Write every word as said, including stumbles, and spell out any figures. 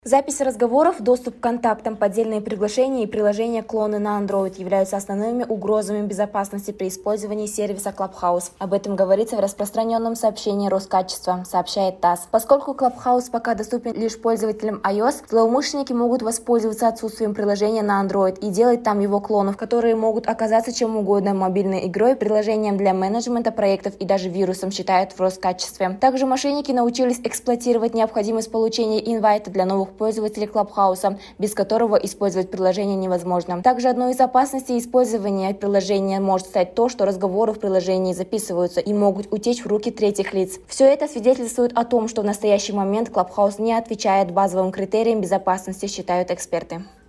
Запись разговоров, доступ к контактам, поддельные приглашения и приложения-клоны на Android являются основными угрозами безопасности при использовании сервиса Clubhouse. Об этом говорится в распространенном сообщении Роскачества, сообщает ТАСС. Поскольку Clubhouse пока доступен лишь пользователям iOS, злоумышленники могут воспользоваться отсутствием приложения на Android и делать там его клонов, которые могут оказаться чем угодно: мобильной игрой, приложением для менеджмента проектов и даже вирусом, считают в Роскачестве. Также мошенники научились эксплуатировать необходимость получения инвайта для новых пользователей Clubhouse, без которого использовать приложение невозможно. Также одной из опасностей использования приложения может стать то, что разговоры в приложении записываются и могут утечь в руки третьих лиц. Все это свидетельствует о том, что в настоящий момент Clubhouse не отвечает базовым критериям безопасности, считают эксперты.